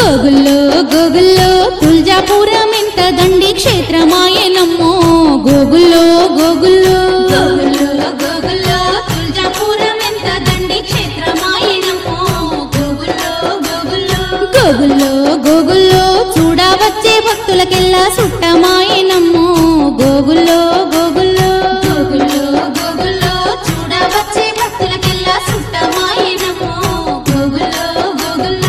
గోగుల్లో గోగుల్లో తుల్జాపురం ఎంత దండి క్షేత్రమాయనమ్మో గోగుల్లో గోగుల్లో గోగుల్లో గోగుల్లో తుల్జాపురం ఎంత దండి క్షేత్రమాయనమ్మో గోగుల్లో గోగుల్లో గోగుల్లో గోగుల్లో చూడవచ్చే భక్తులకెల్లా సుట్టమాయనమ్మో గోగుల్లో గోగుల్లో గోగుల్లో గోగుల్లో చూడవచ్చే భక్తులకెల్లా సుట్టమాయనమ్మో గోగుల్లో గోగుల్లో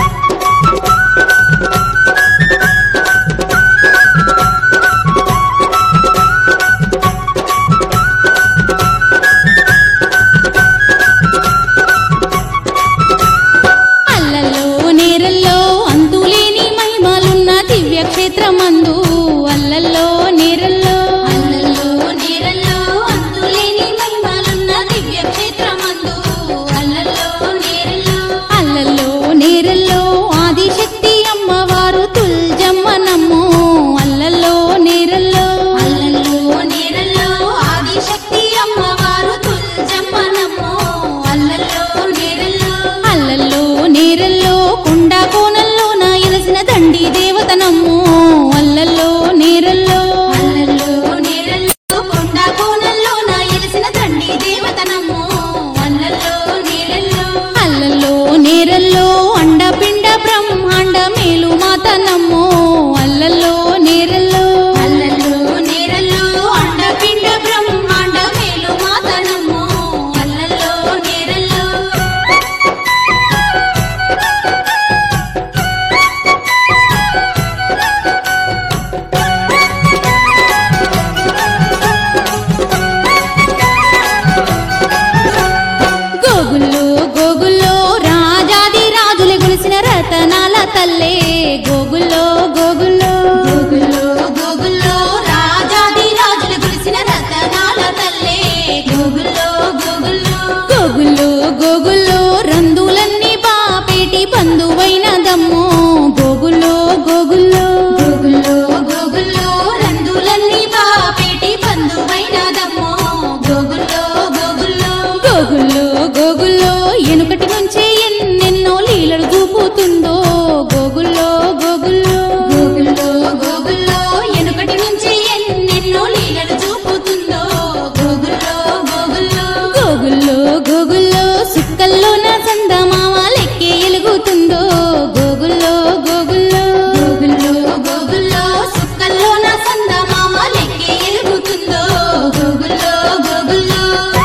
క్షేత్రమందు అల్లల్లో నేరల్లో అల్లల్లో నేరల్లో అంతులేని మహిమలున్న దివ్య క్షేత్రమందు అల్లల్లో నేరల్లో అల్లల్లో నేరల్లో ఆదిశక్తి అమ్మవారు తుల్జమ్మనమ్మో అల్లల్లో నేరల్లో అల్లల్లో నేరల్లో ఆదిశక్తి అమ్మవారు తుల్జమ్మనమ్మో అల్లల్లో నేరల్లో అల్లల్లో నేరల్లో కొండ కోనల్లో నా ఎలసిన దండి దేవతనమ్మో అల్లల్లో నేరల్లో అల్లల్లో నేరల్లో కొండ కోనల్లో నా ఎలసిన దండి దేవతనమ్మో అల్లల్లో నేరల్లో అల్లల్లో నేరల్లో అండపిండ బ్రహ్మాండ మేలు మాతనమ్మో అల్లల్లో నేరల్లో అల్లల్లో నేరల్లో అండపిండ బ్రహ్మాండ మేలు మాతనమ్మో అల్లల్లో నేరల్లో రతనాల తల్లే గోగుల్లో గోగుల్లో గోగుల్లో గోగుల్లో రాజాది రాజులు గురిసిన రతనాల తల్లే గోగుల్లో గోగుల్లో గోగుల్లో గోగుల్లో రందులన్నీ బాపేటి బంధువైనదమ్మో గోగుల్లో గోగుల్లో గోగుల్లో గోగుల్లో రందులన్నీ బాపేటి బంధువైనదమ్మో గోగుల్లో గోగుల్లో గోగుల్లో గోగుల్లో ఎనుకటి నుంచే ఎన్నెన్నో లీలలు చూపుతుందో గోగుల్లో గోగుల్లో గోగుల్లో గోగుల్లో ఎనుకటి నుంచి ఎన్నెన్నో లీలలు చూపుతుందో గోగుల్లో గోగుల్లో గోగుల్లో గోగుల్లో సుక్కల్లో నా చందమామ లెక్కే ఎలుగుతుందో గోగుల్లో గోగుల్లో గోగుల్లో గోగుల్లో సుక్కల్లో నా చందమామ లెక్కే ఎలుగుతుందో గోగుల్లో గోగుల్లో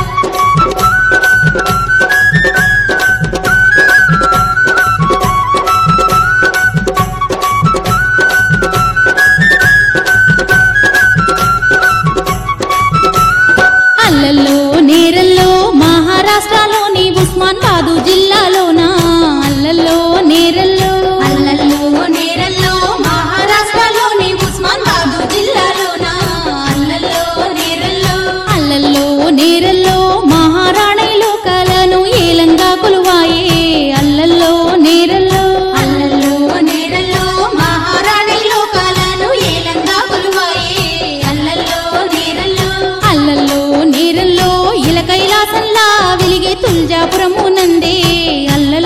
అల్లల్లో నేరల్లో మహారాష్ట్రలోని ఉస్మానాబాదు జిల్లాలోన అల్లల్లో నేరల్లో అల్లల్లో నేరల్లో మహారాష్ట్రలోని ఉస్మానాబాదు జిల్లాలోన అల్లల్లో నేరల్లో అల్లల్లో నేరల్లో మహారాణి లోకాలను ఏలంగా కొలువాయే అల్లల్లో నేరల్లో అల్లల్లో నేరల్లో మహారాణి లోకాలను ఏలంగా కొలువాయే అల్లల్లో నేరల్లో అల్లల్లో నేరల్లో ఇల కైలాసంలా వెలిగే తుల్జాపురము నందే అల్ల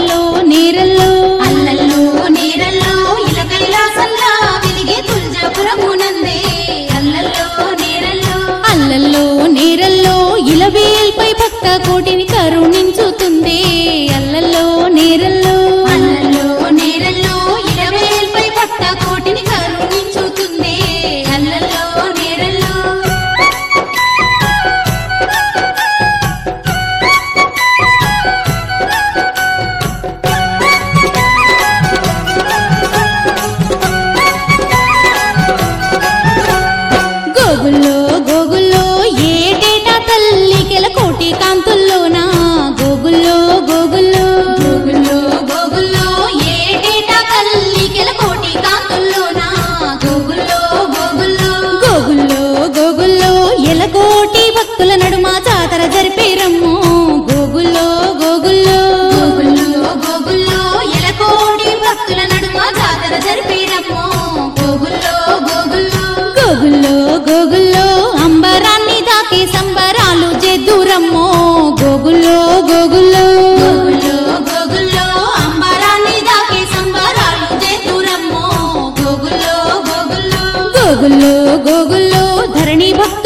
గోగుల్లో గోగుల్లో ధరణి భక్త